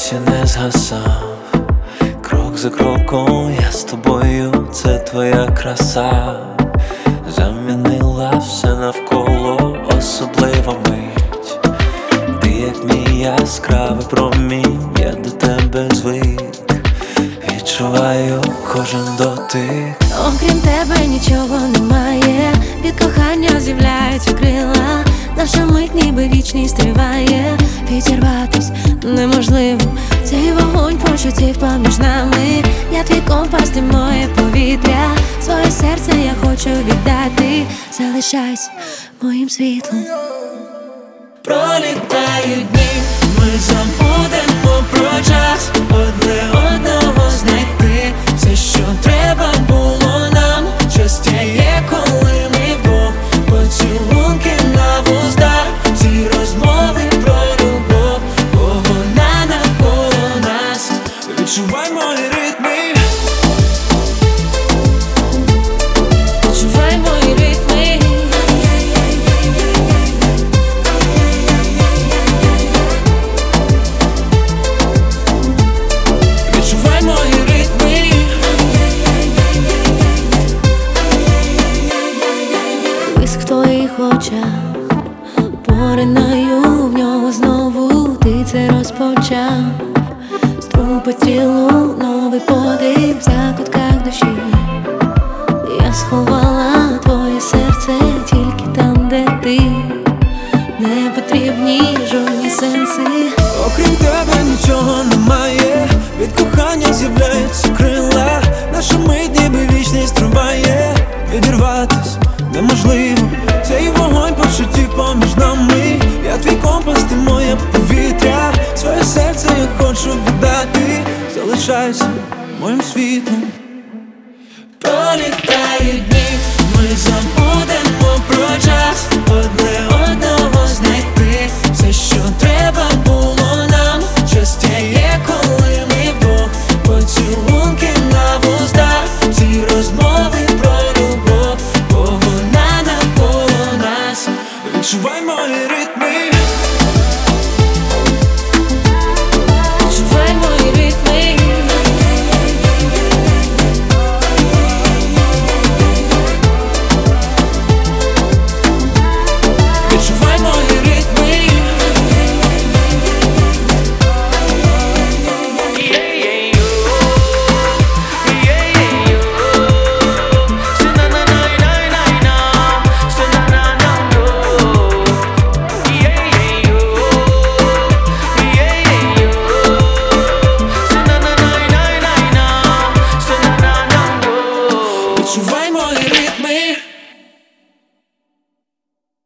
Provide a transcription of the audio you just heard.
досі не згасав. Крок за кроком я з тобою, це твоя краса. Замінила все навколо, особлива мить. Ти як мій яскравий промінь, я до тебе звик. Відчуваю кожен дотик. Окрім тебе нічого немає. Від кохання з'являються крила. Наша мить ніби вічність триває. Підірватись неможливо. Цей вогонь почуттів поміж нами. Я твій компас, ти моє повітря. Своє серце я хочу віддати. Залишайся моїм світлом. Пролітають дні, ми забудемо про час. Одне одного знайти. Все, що треба було нам. Щастя є, коли ми вдвох. Поцілунки на вустах. Ці розмови про любов, бо вона навколо нас. Відчувай мої ритми. Відчувай мої ритми. Відчувай мої ритми. Блиск в твоїх очах, поринаю в нього знову. Ти це розпочав. Струм по тілу, новий подих в закутках душі. Я сховала твоє серце тільки там, де ти. Не потрібні жодні сенси. Окрім тебе нічого немає. Від кохання з'являються крила. Наша мить ніби вічність триває. Відірватись неможливо. Цей вогонь почуттів поміж нами. Я твій компас, ти моє повітря. Своє серце я хочу віддати. Залишайся моїм світлом.